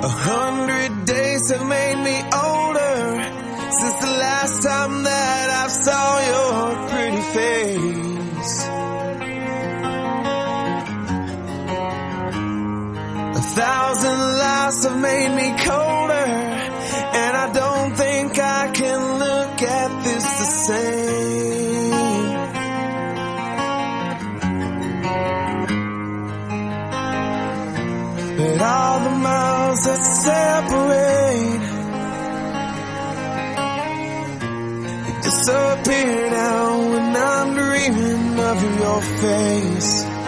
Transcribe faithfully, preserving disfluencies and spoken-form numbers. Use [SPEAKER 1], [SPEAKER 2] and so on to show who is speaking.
[SPEAKER 1] A hundred days have made me older since the last time that I saw your pretty face. A thousand lies have made me colder, and I don't think I can look at this the same. But all the miles that separate disappear now when I'm dreaming of your face.